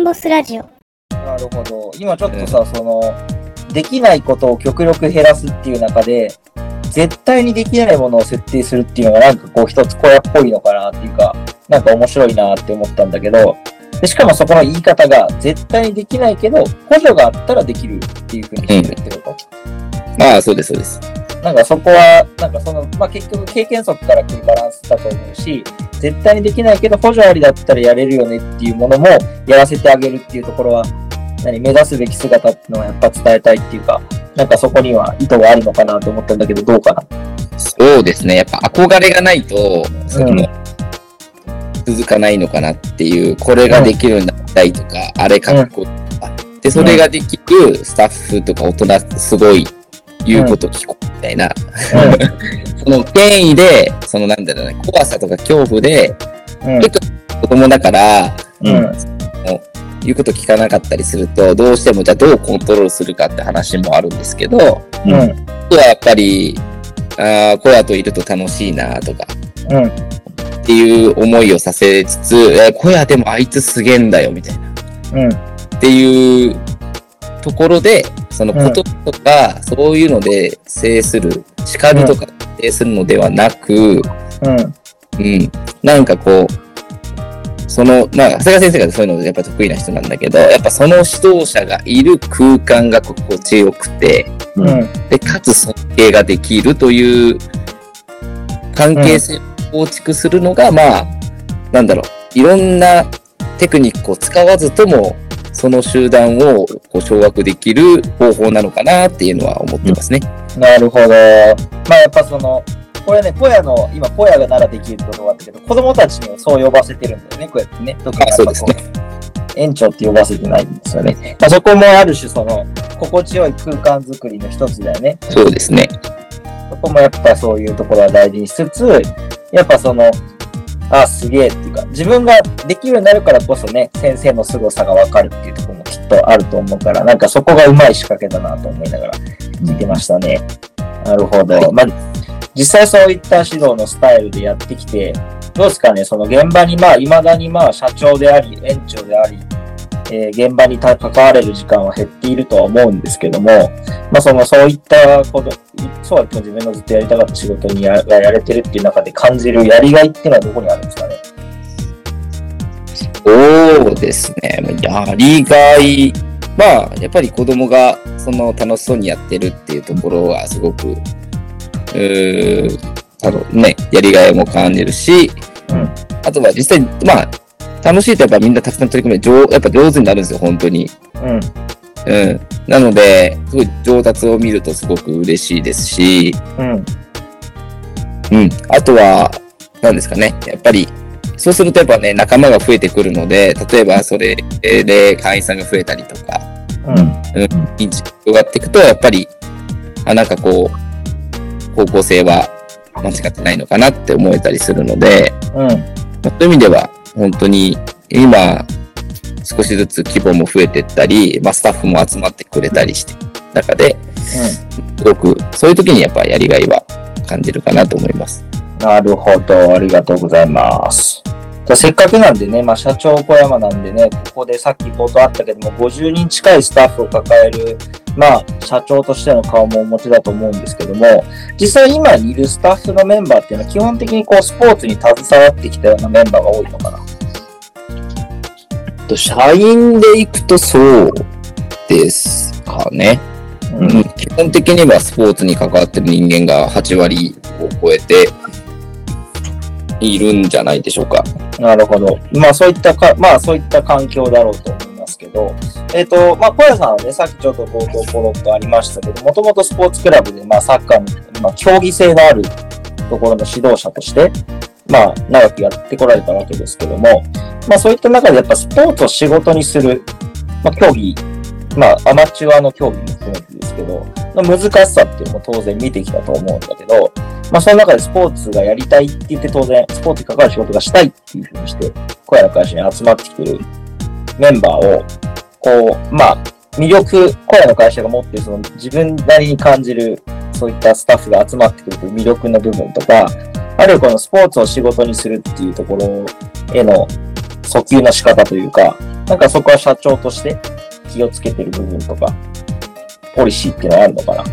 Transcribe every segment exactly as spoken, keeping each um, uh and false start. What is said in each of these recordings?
ンボスラジオ。 なるほど。今ちょっとさ、うん、その、できないことを極力減らすっていう中で、絶対にできないものを設定するっていうのがなんかこう一つ小屋っぽいのかなっていうか、なんか面白いなって思ったんだけど、でしかもそこの言い方が絶対にできないけど、補助があったらできるっていうふうにしてるってこと、 うん、ああ、そうです、そうです。 なんかそこは、なんかその、まあ、結局経験則から来るバランスだと思うし、絶対にできないけど補助ありだったらやれるよねっていうものもやらせてあげるっていうところは、何、目指すべき姿っていうのはやっぱ伝えたいっていうか、なんかそこには意図があるのかなと思ったんだけど、どうかな。 そうですね。やっぱ憧れがないと、その、続かないのかなっていう、これができるようになりたいとか、うん、あれかっこいいとか、うん、で、それができるスタッフとか大人すごい言うこと聞こうみたいな、うん、その権威で、そのなんだろうね、怖さとか恐怖で、うん、結構子供だから、うん、言うこと聞かなかったりすると、どうしてもじゃあどうコントロールするかって話もあるんですけど、うん、あとはやっぱり、あ小屋といると楽しいなとか、うん、っていう思いをさせつつ、え小屋でもあいつすげえんだよみたいな、うん、っていうところで、そのこととか、うん、そういうので制する、叱るとか制するのではなく、うん、うん、なんかこう、その、まあ、長谷川先生がそういうのやっぱ得意な人なんだけど、やっぱその指導者がいる空間が心地よくて、うん、で、かつ尊敬ができるという関係性を構築するのが、うん、まあ、なんだろう、いろんなテクニックを使わずとも、その集団をこう掌握できる方法なのかなっていうのは思ってますね。 うん、なるほど。まあやっぱその、これね、小屋の、今、小屋がならできるってことがあったけど、子供たちにもそう呼ばせてるんだよね、こうやってね。特にそうですね。 園長って呼ばせてないんですよね。まあ、そこもある種、その、心地よい空間づくりの一つだよね。 そうですね。 そこもやっぱそういうところは大事にしつつ、やっぱその、あ、すげえっていうか、自分ができるようになるからこそね、先生の凄さがわかるっていうところもきっとあると思うから、なんかそこがうまい仕掛けだなと思いながら聞いてましたね。なるほど。はい、まあ実際そういった指導のスタイルでやってきて、どうですかね、その現場にまあ、未だにまあ、社長であり、園長であり、えー、現場に関われる時間は減っているとは思うんですけども、まあ、その、そういったこと、そうは自分のずっとやりたかった仕事にややれてるっていう中で感じるやりがいっていうのはどこにあるんですかね。 そうですね、やりがい、まあ、やっぱり子供がその楽しそうにやってるっていうところはすごく、うーあのね、やりがいも感じるし、うん、あとは実際、まあ、楽しいとやっぱみんなたくさん取り組めて、やっぱ上手になるんですよ、本当に。うん。うん。なので、すごい上達を見るとすごく嬉しいですし、うん。うん。あとは、何ですかね、やっぱり、そうするとやっぱね、仲間が増えてくるので、例えばそれで会員さんが増えたりとか、うん。うん。認知が広がっていくと、やっぱり、あ、なんかこう、方向性は間違ってないのかなって思えたりするので、うん、そういう意味では本当に今少しずつ規模も増えていったり、まあ、スタッフも集まってくれたりしている中で、うん、すごくそういう時にやっぱやりがいは感じるかなと思います。 なるほど、ありがとうございます。じゃせっかくなんでね、まあ、社長小山なんでね、ここでさっき冒頭あったけどもごじゅうにん近いスタッフを抱えるまあ、社長としての顔もお持ちだと思うんですけども、実際今いるスタッフのメンバーっていうのは基本的にこうスポーツに携わってきたようなメンバーが多いのかな。 社員で行くとそうですかね。うんうん、基本的にはスポーツに関わってる人間がはちわりを超えているんじゃないでしょうか。 なるほど。まあそういったか、まあそういった環境だろうと思いますけど、えっと、まあ、小屋さんはね、さっきちょっと冒頭ポロッとありましたけど、もともとスポーツクラブで、まあ、サッカーの、まあ、競技性のあるところの指導者として、まあ、長くやってこられたわけですけども、まあ、そういった中でやっぱスポーツを仕事にする、まあ、競技、まあ、アマチュアの競技も含めてですけど、難しさっていうのも当然見てきたと思うんだけど、まあ、その中でスポーツがやりたいって言って当然、スポーツに関わる仕事がしたいっていうふうにして、小屋の会社に集まってきてるメンバーを、こう、まあ、魅力、小屋の会社が持っているその自分なりに感じる、そういったスタッフが集まってくるという魅力の部分とか、あるいはこのスポーツを仕事にするっていうところへの、 訴求の仕方というか、なんかそこは社長として気をつけてる部分とか、ポリシーっていうのはあるのかな。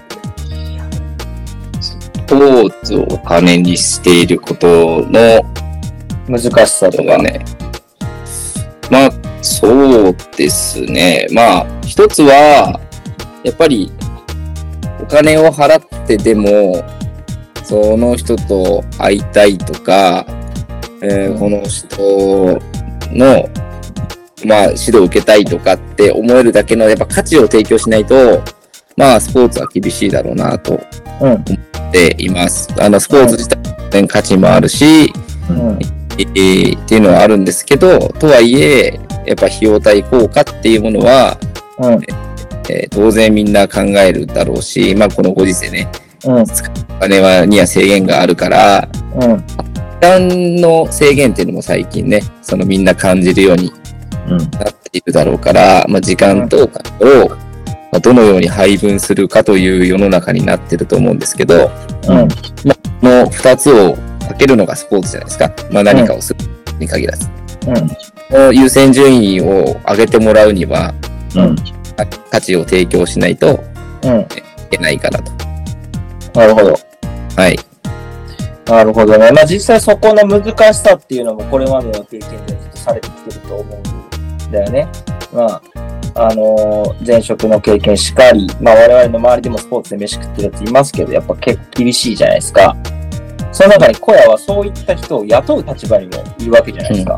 スポーツをお金にしていることの難しさとかね。まあ、そうですね。まあ、一つは、やっぱり、お金を払ってでも、その人と会いたいとか、えー、この人の、まあ、指導を受けたいとかって思えるだけの、やっぱ価値を提供しないと、まあ、スポーツは厳しいだろうなと思っています。うん、あの、スポーツ自体の価値もあるし、うん、えー、っていうのはあるんですけど、とはいえ、やっぱ費用対効果っていうものは、うん、えー、当然みんな考えるだろうし、まあ、このご時世ね、うん、使うお金はには制限があるから、うん、時間の制限っていうのも最近ね、そのみんな感じるようになっているだろうから、まあ、時間とお金をどのように配分するかという世の中になってると思うんですけど、うん、まあ、この二つをかけるのがスポーツじゃないですか。まあ、何かをするに限らず。うん、優先順位を上げてもらうには、うん、価値を提供しないといけないかなと。 なるほど。 はい。 なるほどね。まあ実際そこの難しさっていうのもこれまでの経験でずっとされてきてると思うんだよね。まあ、あのー、前職の経験しかり、まあ我々の周りでもスポーツで飯食ってるやついますけど、やっぱ結構厳しいじゃないですか。その中に小屋はそういった人を雇う立場にもいるわけじゃないですか。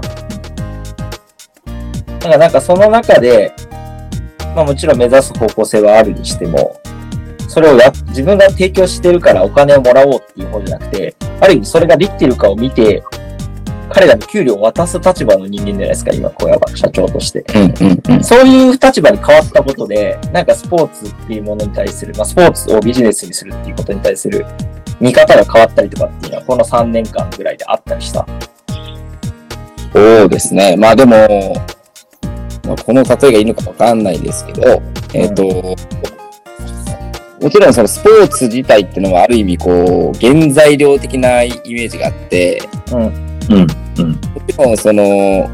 うん、だからなんかその中で、まあもちろん目指す方向性はあるにしても、それをや、自分が提供してるからお金をもらおうっていう方じゃなくて、ある意味それができてるかを見て、彼らに給料を渡す立場の人間じゃないですか、今、小屋は社長として、うんうんうん。そういう立場に変わったことで、なんかスポーツっていうものに対する、まあスポーツをビジネスにするっていうことに対する見方が変わったりとかっていうのは、このさんねんかんぐらいであったりした。 そうですね。まあでも、まあ、この例えがいいのかわかんないですけど、えっと、うん、もちろんそのスポーツ自体っていうのはある意味こう、原材料的なイメージがあって、うん。うん。うん。もちろんその、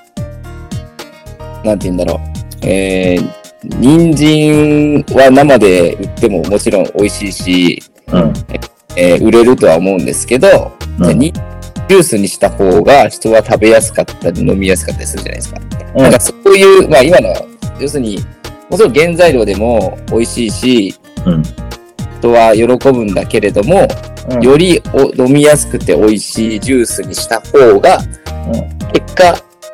なんて言うんだろう。えー、人参は生で売ってももちろん美味しいし、うん。えー、売れるとは思うんですけど、うん、ジュースにした方が人は食べやすかったり飲みやすかったりするじゃないですか。うん、なんかそういう、まあ今の、要するに、もちろん原材料でも美味しいし、うん、人は喜ぶんだけれども、うん、よりお飲みやすくて美味しいジュースにした方が、うん、結果、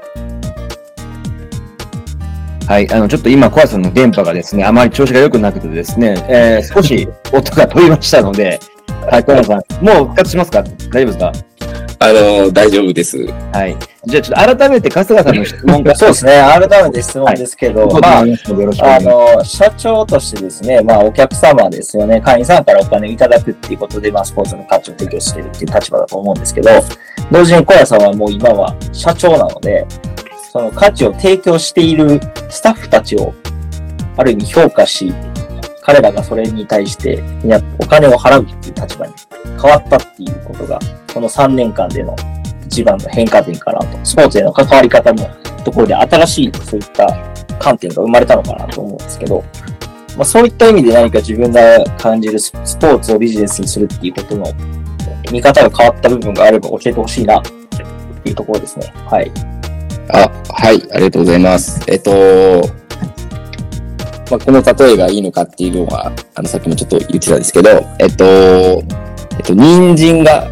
はい、あの、ちょっと今、小谷さんの電波がですね、あまり調子が良くなくてですね、えー、少し音が飛びましたので、はい、小谷さん、もう復活しますか？大丈夫ですか？ あの、大丈夫です。 はい。じゃあ、ちょっと改めて春日さんの質問が。 そうですね。改めて質問ですけど、はい、まあ、あの、社長としてですね、まあ、お客様ですよね、会員さんからお金をいただくっていうことで、まあ、スポーツの価値を提供しているっていう立場だと思うんですけど、同時に小谷さんはもう今は社長なので、その価値を提供しているスタッフたちを、ある意味評価し、彼らがそれに対してお金を払うっていう立場に変わったっていうことが、このさんねんかんでの一番の変化点かなと。スポーツへの関わり方のところで新しいそういった観点が生まれたのかなと思うんですけど、まあ、そういった意味で何か自分が感じるスポーツをビジネスにするっていうことの見方が変わった部分があれば教えてほしいなっていうところですね。はい。 あ、はい、ありがとうございます。えっと、まあ、この例えがいいのかっていうのは、あの、さっきもちょっと言ってたんですけど、えっと、えっと、人参が、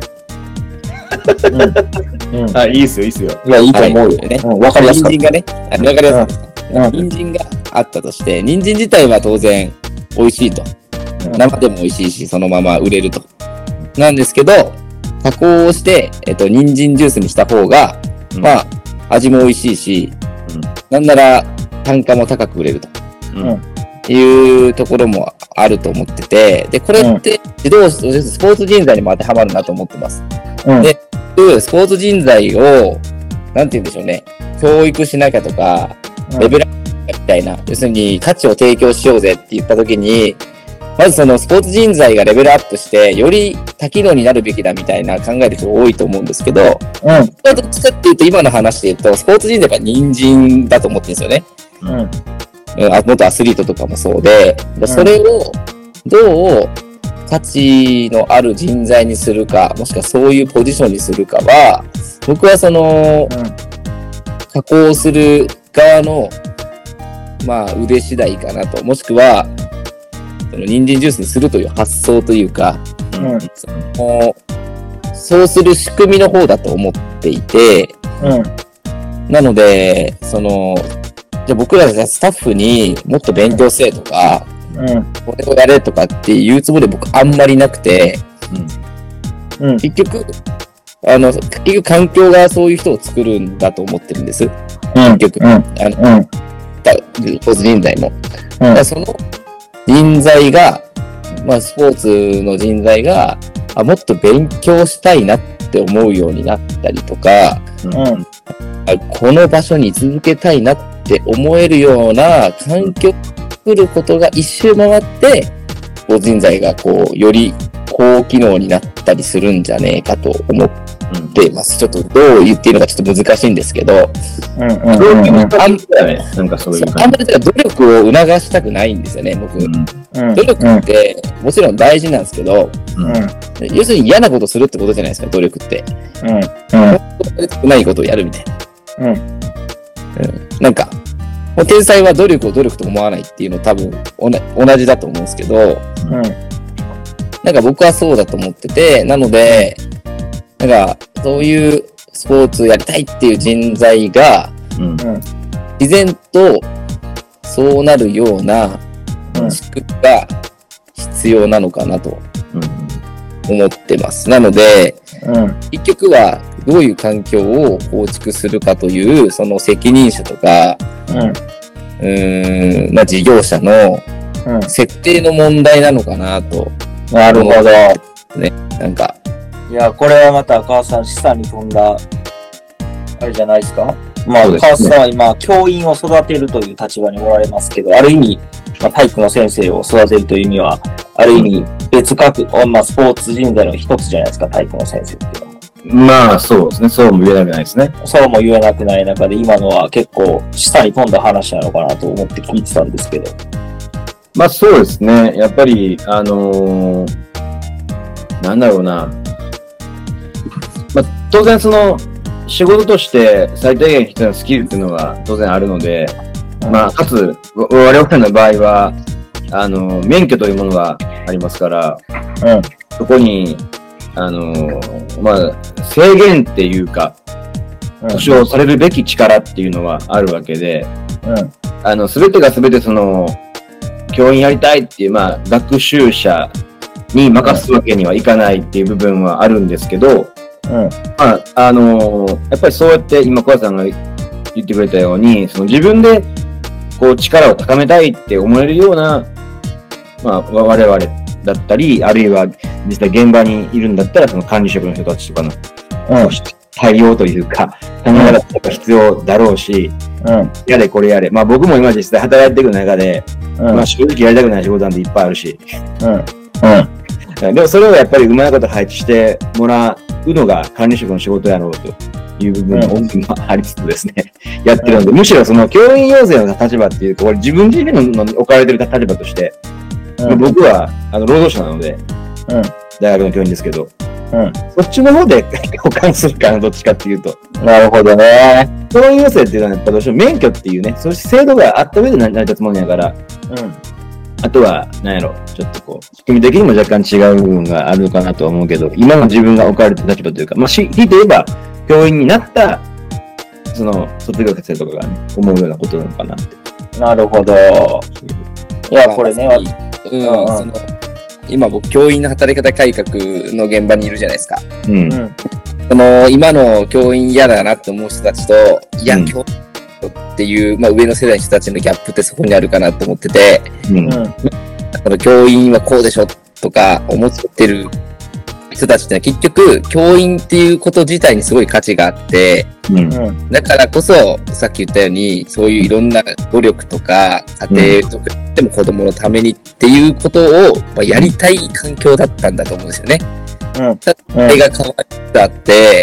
うんうん、あ、いいっすよ、いいっすよ。 いや、いいと思うよね。わ、うん、かりやすかった。 人参がね、わかりやすかった。人参があったとして、人参自体は当然美味しいと。うん、生でも美味しいし、そのまま売れると。なんですけど、加工をして、えっと、人参ジュースにした方が、うん、まあ、味も美味しいし、うん、なんなら単価も高く売れると。うん、いうところもあると思ってて、で、これって指導、スポーツ人材にも当てはまるなと思ってます。うん、で、スポーツ人材を、なんて言うんでしょうね、教育しなきゃとか、レベルアップみたいな、要するに価値を提供しようぜって言ったときに、 まずそのスポーツ人材がレベルアップして、より多機能になるべきだみたいな考える人が多いと思うんですけど、 うん。 どっちかっていうと今の話で言うと、スポーツ人材が人参だと思ってるんですよね。 うん。 うん、あ元アスリートとかもそうで、 んそれをどう価値のある人材にするか、もしくはそういうポジションにするかは、僕はその、加工する側の、まあ腕次第かなと、もしくは、その人参ジュースにするという発想というか、 うん。 そのそうする仕組みの方だと思っていて、 うん。 なので、その、じゃあ僕らがスタッフにもっと勉強せえとか、 うん。 これをやれとかっていうつもりで僕あんまりなくて、 うん。 結局、あの、結局環境がそういう人を作るんだと思ってるんです。 うん。 結局、 うん。 あの、 うん。 スポーツ人材も。 うんだからその人材が、まあスポーツの人材が、あ、もっと勉強したいなって思うようになったりとか、 うん。 あこの場所に居続けたいなって思えるような環境を作ることが一周回って、スポーツ人材がこう、より高機能になったりするんじゃねえかと思っています。ちょっとどう言っていいのかちょっと難しいんですけど、 うん。うん。 そういううん。 感じだよね。なんかそういうあ感んまり努力を促したくないんですよね、僕。 じ。うんうん。 努力ってもちろん大事なんですけど、 うん要するに嫌なことするってことじゃないですか、努力って。 うん。うん。 うまいことをやるみたいな。 うん。 うんなんか、もう天才は努力を努力と思わないっていうの多分おな同じだと思うんですけど、 うん。 なんか僕はそうだと思ってて、なので、なんかそういうスポーツやりたいっていう人材がうん自然とそうなるようなうん。 仕組みが必要なのかなとうん思ってます。なので、 うん。 結局はどういう環境を構築するかという、その責任者とか、 うん。 うーん、まあ事業者のうん。 設定の問題なのかなと、 なるほど。 なんか、 いや、これはまた赤尾さん、示唆に富んだ、あれじゃないですか。まあ、 そうですね赤尾さんは今、教員を育てるという立場におられますけど、ある意味、まあ、体育の先生を育てるという意味は、ある意味、別格、まあ、スポーツ人材の一つじゃないですか、体育の先生っていうのも。 まあ、そうですね。そうも言えなくないですね。 そうも言えなくない中で、今のは結構、示唆に富んだ話なのかなと思って聞いてたんですけど。 まあ、そうですね。やっぱり、あのーなんだろうな。まあ、当然その、仕事として最低限必要なスキルっていうのが当然あるので、まあ、かつ、わ我々の場合は、あの、免許というものがありますから、 うん。 そこに、あの、まあ、制限っていうか、保障されるべき力っていうのはあるわけで、 うん。 あの、すべてがすべてその、教員やりたいっていう、まあ、学習者に任すわけにはいかないっていう部分はあるんですけど、 うん。 まあ、あの、やっぱりそうやって今、小谷さんが言ってくれたように、その自分で、こう、力を高めたいって思えるような、まあ、我々だったり、あるいは実際現場にいるんだったら、その管理職の人たちとかの、 うん。 対応というか、考え方とか必要だろうし、 うん。 やれこれやれ。まあ僕も今実際働いていく中で、 うん。 まあ正直やりたくない仕事なんていっぱいあるし、 うん。うん。 でもそれをやっぱりうまいこと配置してもらうのが管理職の仕事やろうという部分もありつつですね、やってるので、むしろその教員養成の立場っていうか、俺自分自身の置かれてる立場として、 うん。 僕はあの労働者なので、 うん。 大学の教員ですけど、 うん。 そっちの方で保管するかな、どっちかっていうと。 なるほどね。 教員養成っていうのはやっぱどうしても免許っていうね、そういう制度があった上で成り立つものやから、 うん。 あとは、なんやろ、ちょっとこう、仕組み的にも若干違う部分があるのかなとは思うけど、今の自分が置かれてる立場というか、まあ、し、ひいて言えば、教員になった、その、卒業生とかがね、思うようなことなのかなって。 なるほど。いや、これね、 うん、 うんうんその今僕教員の働き方改革の現場にいるじゃないですか。 うん。 うん。 その今の教員嫌だなって思う人たちと、いや、 うん教員っていう、まあ、上の世代の人たちのギャップってそこにあるかなと思ってて、 うん。 うん。 その教員はこうでしょとか思ってる人たちってのは結局教員っていうこと自体にすごい価値があって、 うん。 うん。 だからこそさっき言ったようにそういういろんな努力とか家庭とかでも子供のためにっていうことを、まあ、やりたい環境だったんだと思うんですよね。うん。それが変わったって、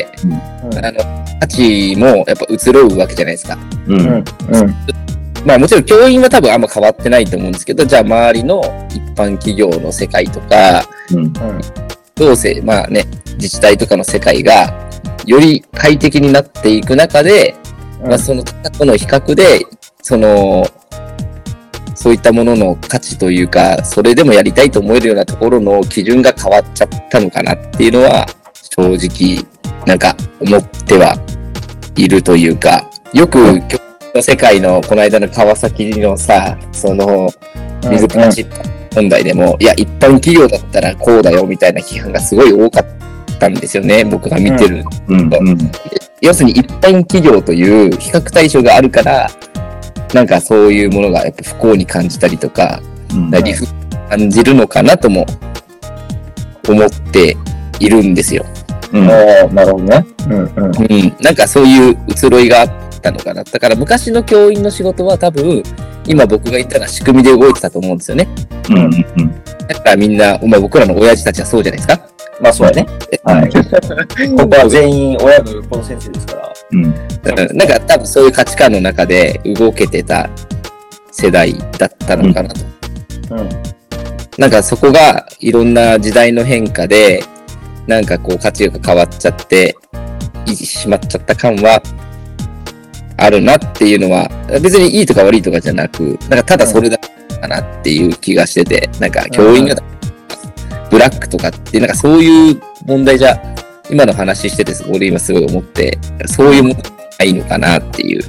うん、あの、価値もやっぱ移ろうわけじゃないですか。うん。うん。まあもちろん教員は多分あんま変わってないと思うんですけど、じゃあ周りの一般企業の世界とか、うん。どうせ、まあね、自治体とかの世界が、より快適になっていく中で、うん、まあその他との比較で、その、そういったものの価値というか、それでもやりたいと思えるようなところの基準が変わっちゃったのかなっていうのは、正直、なんか思ってはいるというか、よく、うん、の世界のこの間の川崎のさ、その、水かち問題でも、うんうん、いや、一般企業だったらこうだよみたいな批判がすごい多かったんですよね、僕が見てる、うんうんうん。要するに一般企業という比較対象があるから、なんかそういうものがやっぱ不幸に感じたりとか、うん、リフ感じるのかなとも思っているんですよ。 うん、なるほどね、うんうんうん。 なんかそういう移ろいがあったのかな。だから昔の教員の仕事は多分、今僕が言ったら仕組みで動いてたと思うんですよね。うんうん。だからみんな、まあ、僕らの親父たちはそうじゃないですか。 まあそうだね。はい。ここは全員親の横の先生ですから。うん。 なんか多分そういう価値観の中で動けてた世代だったのかなと。うん。うん、なんかそこがいろんな時代の変化で、なんかこう価値が変わっちゃって、しまっちゃった感はあるなっていうのは、別にいいとか悪いとかじゃなく、なんかただそれだったかなっていう気がしてて、なんか教員がブラックとかって、なんかそういう問題じゃ、今の話してて、俺今すごい思って、そういうものないのかなっていう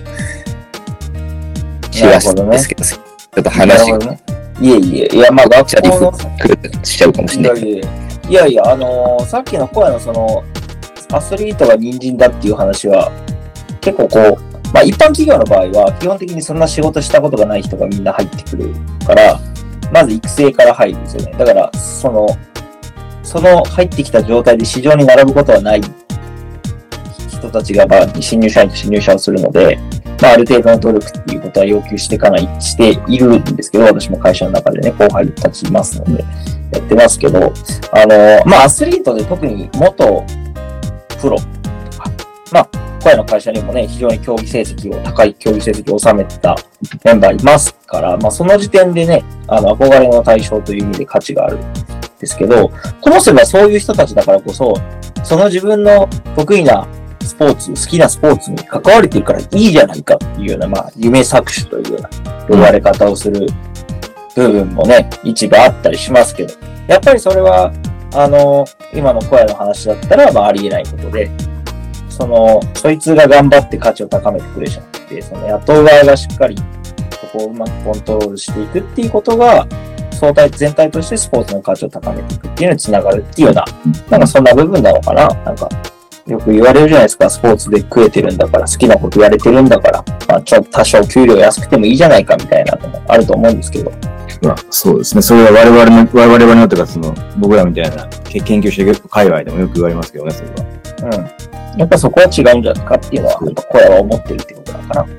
気はしたんですけど、ちょっと話が、ね。 いえいえ、いや、まあ学校の、 しちゃうかもしれない。 いやいや、あのー、さっきの声のその、アスリートが人参だっていう話は、結構こう、まあ一般企業の場合は、基本的にそんな仕事したことがない人がみんな入ってくるから、まず育成から入るんですよね。だから、その、その入ってきた状態で市場に並ぶことはない人たちが、まあ、新入社員と新入社をするので、まあある程度の努力っていうことは要求していかない、しているんですけど、私も会社の中でね、後輩たちいますので、やってますけど、あの、まあアスリートで特に元プロとか、まあ、声の会社にもね、非常に競技成績を、高い競技成績を収めたメンバーいますから、まあその時点でね、あの、憧れの対象という意味で価値があるんですけど、ともすればそういう人たちだからこそ、その自分の得意なスポーツ、好きなスポーツに関われてるからいいじゃないかっていうような、まあ、夢搾取というような言われ方をする部分もね、一部あったりしますけど、やっぱりそれは、あの、今の声の話だったら、まあ、ありえないことで、その、そいつが頑張って価値を高めてくれじゃなくて、その雇う側がしっかり、そこをうまくコントロールしていくっていうことが、総体全体としてスポーツの価値を高めていくっていうのにつながるっていうような、なんかそんな部分なのかな。なんか、よく言われるじゃないですか、スポーツで食えてるんだから、好きなことやれてるんだから、まあ、ちょっと多少給料安くてもいいじゃないかみたいなのもあると思うんですけど。 まあ、そうですね。それは我々の、我々のというか、その、僕らみたいな研究してる界隈でもよく言われますけどね、それは。 うん。やっぱそこは違うんじゃないかっていうのは、やっぱ声は思ってるってことなのかな。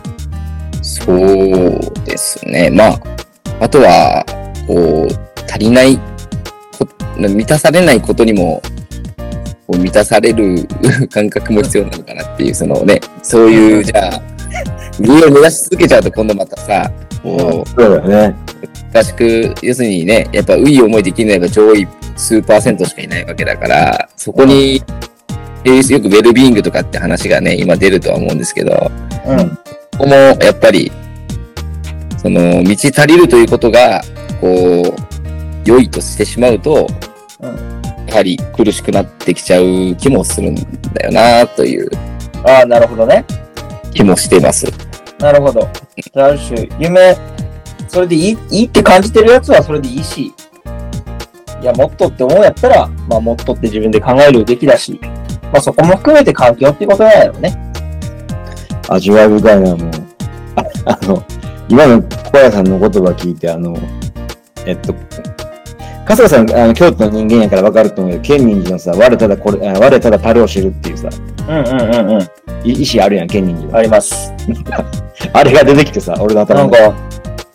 そうですね。まあ、あとは、こう、足りないこ、満たされないことにも、こう満たされる感覚も必要なのかなっていう、そのね、そういう、じゃあ、上を目指し続けちゃうと今度またさ、 こう、そうだよね。 難しく、要するにね、やっぱ、いい思いできないのが上位数パーセントしかいないわけだから、そこに、よくウェルビーイングとかって話がね、今出るとは思うんですけど、うん、ここもやっぱり、その、満ち足りるということが、こう、良いとしてしまうと、うん、やはり苦しくなってきちゃう気もするんだよなという。 ああ、なるほどね。 気もしています。 なるほど。ある種、夢、それでいい、いいって感じてるやつはそれでいいし、いや、もっとって思うやったら、まあ、もっとって自分で考えるべきだし、まあ、そこも含めて環境っていうことなんだよね。 味わい深いな、もう。あ、あの、今の小屋さんの言葉聞いて、あの、えっと、春日さん、あの、京都の人間やから分かると思うけど、建仁寺のさ、我ただこれ、我ただ樽を知るっていうさ、 うんうんうんうん。 意思あるやん、建仁寺。 あります。 あれが出てきてさ、俺の頭に。なんか、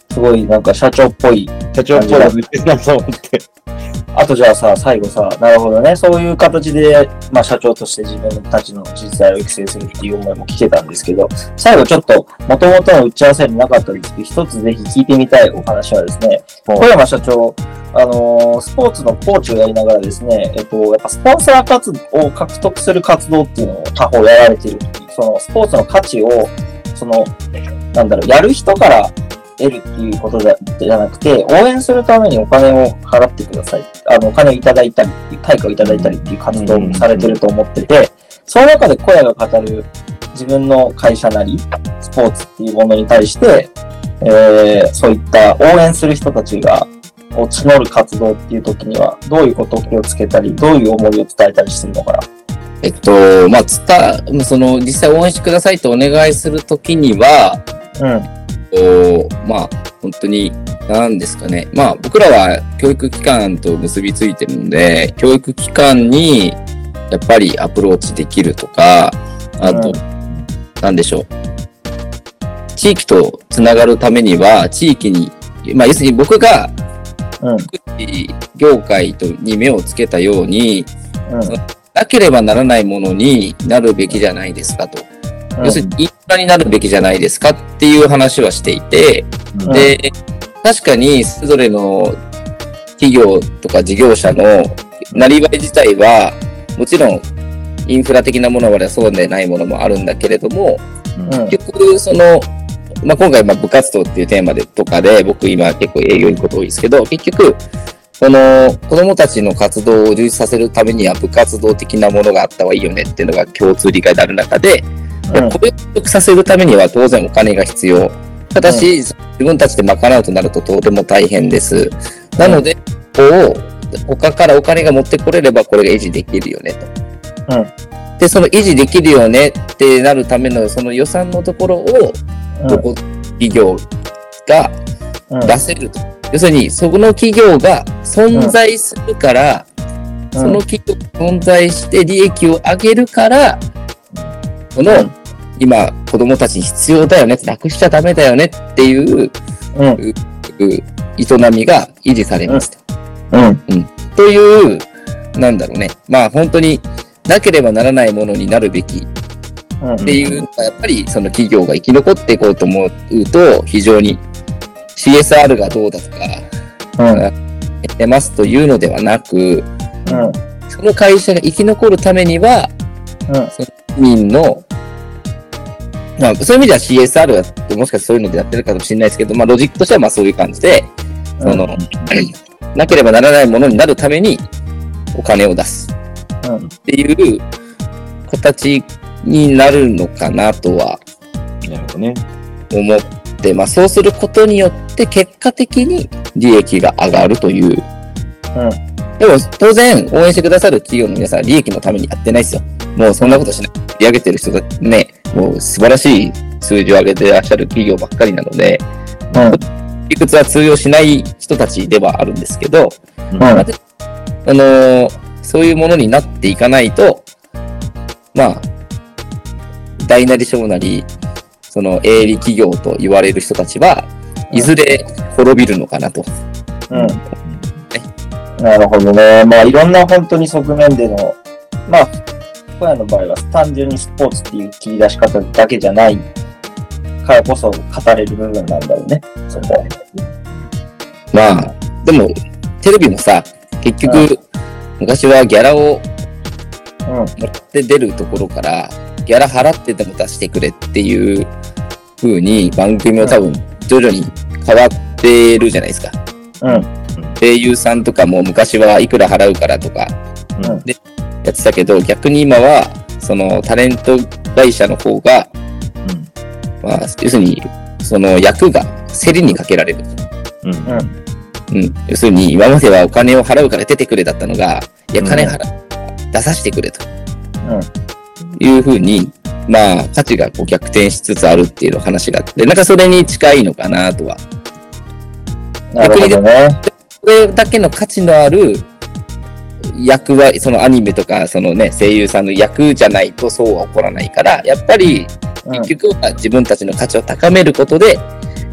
すごいなんか社長っぽい。 社長っぽいこと言ってなと思って。 あとじゃあさ、最後さ、なるほどね。そういう形で、まあ社長として自分たちの人材を育成するっていう思いも聞けたんですけど、最後ちょっと元々の打ち合わせになかったんですけど、一つぜひ聞いてみたいお話はですね、小山社長、あのー、スポーツのコーチをやりながらですね、えっと、やっぱスポンサー活動を獲得する活動っていうのを他方やられているっていう、そのスポーツの価値を、その、なんだろう、やる人から得るっていうことじゃなくて、応援するためにお金を払ってください。あの、お金をいただいたり、対価をいただいたりっていう活動をされてると思ってて、その中で小屋が語る自分の会社なり、スポーツっていうものに対して、えー、そういった応援する人たちが、を募る活動っていう時には、どういうことを気をつけたり、どういう思いを伝えたりしてるのかな。 えっと、まあ、つた、その、実際応援してくださいとお願いするときには、 うん。 こう、まあ、本当に、何ですかね。まあ、僕らは教育機関と結びついてるので、教育機関に、やっぱりアプローチできるとか、あと、うん、なんでしょう。地域とつながるためには、地域に、まあ、要するに僕が、 うん、 福祉業界とに目をつけたように、 うん、 なければならないものになるべきじゃないですかと。うん、要するにインフラになるべきじゃないですかっていう話はしていて、うん、で、確かにそれぞれの企業とか事業者のなりわい自体は、もちろんインフラ的なものはそうでないものもあるんだけれども、うん、結局その、まあ、今回まあ部活動っていうテーマでとかで僕今結構営業に行くこと多いですけど、結局この子供たちの活動を充実させるためには部活動的なものがあった方がいいよねっていうのが共通理解である中で、うん、これを獲得させるためには当然お金が必要。ただし、うん、自分たちで賄うとなるととても大変です。なので、ここを他からお金が持ってこれればこれが維持できるよねと。 うん、 で、その維持できるよねってなるためのその予算のところを、どこ企業が出せると、うん、要するにそこの企業が存在するから、うん、その企業が存在して利益を上げるから、この、うん、今子供たちに必要だよね、なくしちゃダメだよねっていう、うん、営みが維持されますと、 うんうんうん。という、なんだろうね、まあ本当になければならないものになるべき。っていうのはやっぱりその企業が生き残っていこうと思うと非常に シーエスアール がどうだとか、うん、やってますというのではなく、うん、その会社が生き残るためには、うん、その市民の、まあ、そういう意味では シーエスアール がもしかしてそういうのでやってるかもしれないですけど、まあロジックとしてはまあそういう感じで、その、うん、なければならないものになるためにお金を出す、うん、っていう形になるのかなとは思って、まあそうすることによって結果的に利益が上がるという。うん、でも当然応援してくださる企業の皆さんは利益のためにやってないですよ。もうそんなことしない。売り上げてる人がね、もう素晴らしい数字を上げていらっしゃる企業ばっかりなので、うん、理屈は通用しない人たちではあるんですけど、うん、あのー、そういうものになっていかないと、まあ、大なり小なり、その営利企業と言われる人たちは、いずれ滅びるのかなと。 うん。ね、なるほどね。まあ、いろんな本当に側面での、まあ、小屋の場合は単純にスポーツっていう切り出し方だけじゃないからこそ語れる部分なんだろうね。そこ。 まあ、でも、テレビもさ、結局、うん、昔はギャラを持って出るところから、ギャラ払ってでも出してくれっていう風に番組も多分徐々に変わってるじゃないですか。 うん。 声優さんとかも昔はいくら払うからとか、うん、でやってたけど、逆に今はそのタレント会社の方が、うん、まあ要するにその役が競りにかけられる。うん。うん。要するに今まではお金を払うから出てくれだったのが、いや金払う、うん、出させてくれと。うん。いうふうに、まあ、価値がこう逆転しつつあるっていう話があって、なんかそれに近いのかなとは。 なるほどね。 これだけの価値のある役は、そのアニメとか、そのね、声優さんの役じゃないとそうは起こらないから、やっぱり、結局は自分たちの価値を高めることで、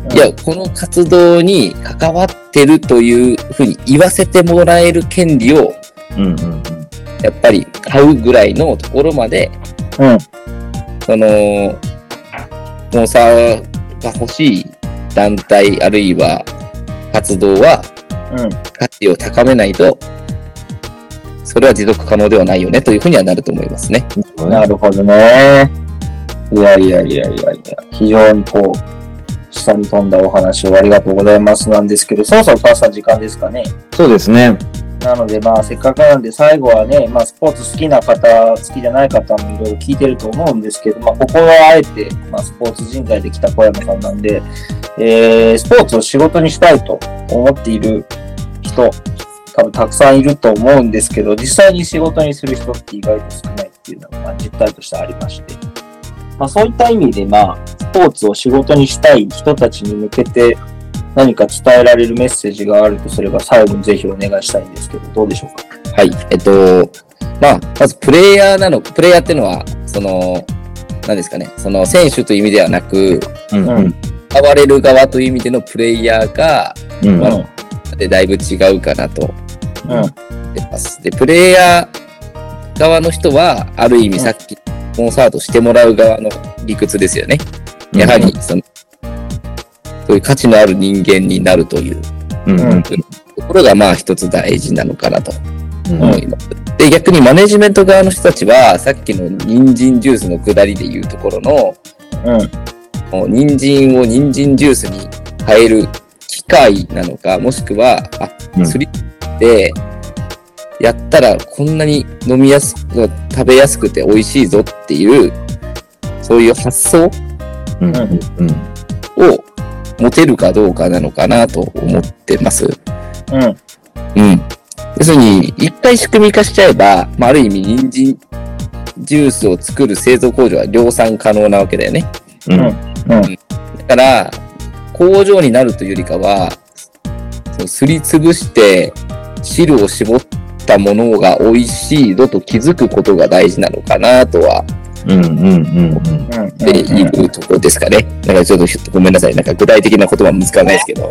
いや、この活動に関わってるというふうに言わせてもらえる権利を、 うんうんうん、 やっぱり買うぐらいのところまで、 うん、 その、スポンサーが欲しい団体あるいは活動は、価値を高めないと、それは持続可能ではないよねというふうにはなると思いますね。 なるほどね。いやいやいやいやいや、非常にこう、下に飛んだお話をありがとうございますなんですけど、そろそろパスタ時間ですかね。 そうですね。 なのでまあせっかくなんで最後はね、まあスポーツ好きな方、好きじゃない方もいろいろ聞いてると思うんですけど、まあここはあえて、まあスポーツ人材で来た小山さんなんで、えー、スポーツを仕事にしたいと思っている人、多分たくさんいると思うんですけど、実際に仕事にする人って意外と少ないっていうのがまあ実態としてありまして、まあそういった意味でまあスポーツを仕事にしたい人たちに向けて何か伝えられるメッセージがあるとすれば最後にぜひお願いしたいんですけど、どうでしょうか。 はい。えっと、まあ、まずプレイヤーなの、プレイヤーっていうのは、その、何ですかね、その選手という意味ではなく、 うんうん、 使われる側という意味でのプレイヤーが、 うんまあ、でだいぶ違うかなと思ってます。 うん、 で、プレイヤー側の人は、ある意味さっき、スポンサーとしてもらう側の理屈ですよね。やはり、その、そういう価値のある人間になるという、 うんうん、 ところがまあ一つ大事なのかなと思います。うん、で、逆にマネジメント側の人たちは、さっきの人参ジュースの下りでいうところの、うん、人参を人参ジュースに変える機械なのか、もしくは、あ、すりで、やったらこんなに飲みやすく、食べやすくて美味しいぞっていう、そういう発想、 うんうんうん、を持てるかどうかなのかなと思ってます。 うん。うん。 要するに、一回仕組み化しちゃえば、まあ、ある意味、人参ジュースを作る製造工場は量産可能なわけだよね。 うん。うん。 だから、工場になるというよりかは、そのすりつぶして汁を絞ったものが美味しいぞと気づくことが大事なのかなとは、 うんうんうんうん。 っていうところですかね。だからちょっとごめんなさい。なんか具体的な言葉は見つからないですけど。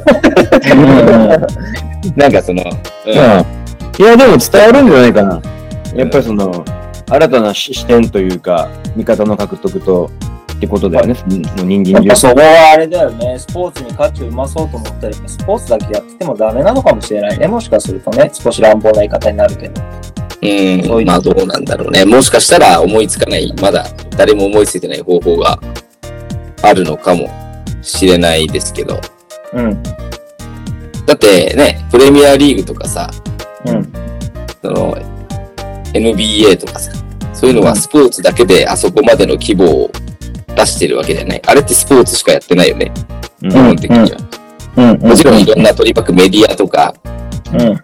なんかその、 うん、いやでも伝わるんじゃないかな。やっぱりその、新たな視点というか、見方の獲得と、ってことだよね。人間やっぱそこはあれだよね。スポーツに価値を生まそうと思ったら、スポーツだけやっててもダメなのかもしれないね。もしかするとね、少し乱暴な言い方になるけど。 うん、そういうまあどうなんだろうね。もしかしたら思いつかない、まだ誰も思いついてない方法があるのかもしれないですけど。 うん。 だってね、プレミアリーグとかさ、 うん。 その、エヌビーエー とかさ、そういうのはスポーツだけであそこまでの規模を出してるわけじゃない。あれってスポーツしかやってないよね。基本的には。 うんうん、 もちろんいろんな取り巻くメディアとか、 うん。 うん、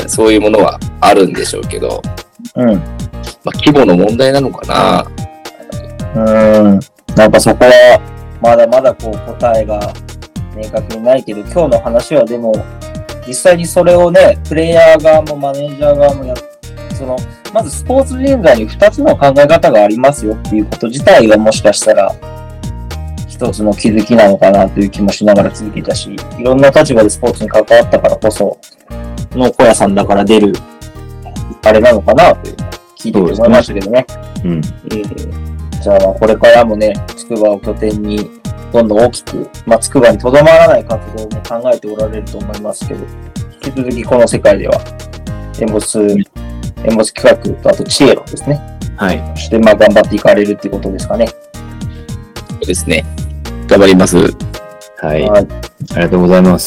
そういうものはあるんでしょうけど、 うん。 まあ、規模の問題なのかな。 うん。なんかそこは、まだまだこう答えが明確にないけど、今日の話はでも、実際にそれをね、プレイヤー側もマネージャー側もやっその、まずスポーツ人材にふたつの考え方がありますよっていうこと自体がもしかしたら、一つの気づきなのかなという気もしながら続けたし、いろんな立場でスポーツに関わったからこそ、の小屋さんだから出る、あれなのかなという聞いてて思いましたけどね。 うん。 えー、じゃあ、これからもね、つくばを拠点に、どんどん大きく、まあ、つくばにとどまらない活動も考えておられると思いますけど、引き続きこの世界では、エンボス、エンボス企画と、あとチエロですね。 はい。 そして、まあ、頑張っていかれるっていうことですかね。 そうですね。頑張ります。 はい。はい、ありがとうございます。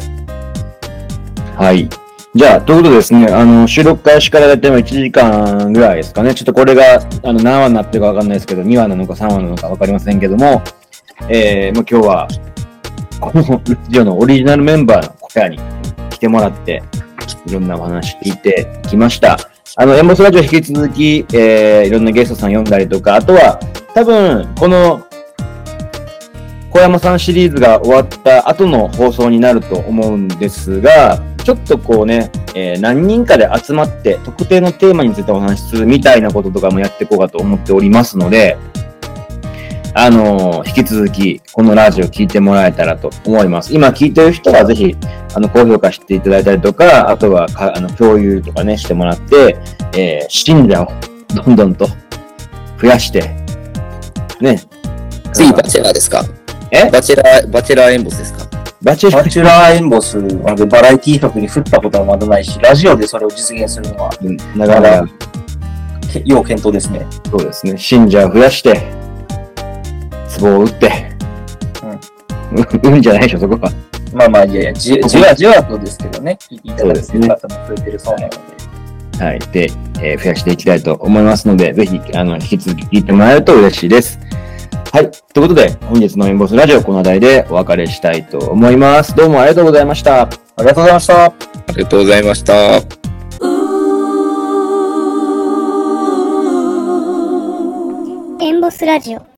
はい。じゃあ、ということでですね、あの、収録開始からだいたいいちじかんぐらいですかね。ちょっとこれが、あの、何話になってるかわかんないですけど、にわなのかさんわなのかわかりませんけども、えー、もう今日は、このラジオのオリジナルメンバーの小屋に来てもらって、いろんなお話聞いてきました。あの、エンボスラジオ引き続き、えー、いろんなゲストさん呼んだりとか、あとは、多分、この、小山さんシリーズが終わった後の放送になると思うんですが、ちょっとこうね、えー、何人かで集まって特定のテーマについてお話しするみたいなこととかもやっていこうかと思っておりますので、 あのー、引き続き、このラジオ聞いてもらえたらと思います。今聞いてる人はぜひ、あの、高評価していただいたりとか、あとはか、あの、共有とかね、してもらって、えー、信者をどんどんと増やして、ね。 次、バチェラーですか？ えバチェラー、バチェラーエンボスですか？ バチェラー、 バチュラーエンボスまでバラエティ局に振ったことはまだないし、ラジオでそれを実現するのは、 うん、なかなか、 要検討ですね。 そうですね。信者を増やして、壺を打って、うん、うんじゃないでしょ、そこは。 まあまあ、いやいや、じ、じわじわとですけどね、聞いていただく方も増えてるそうなので。 はい。で、えー増やしていきたいと思いますので、ぜひ、あの、引き続き聞いてもらえると嬉しいです。はい。ということで、本日のエンボスラジオ、この話題でお別れしたいと思います。どうもありがとうございました。 ありがとうございました。 ありがとうございました。 エンボスラジオ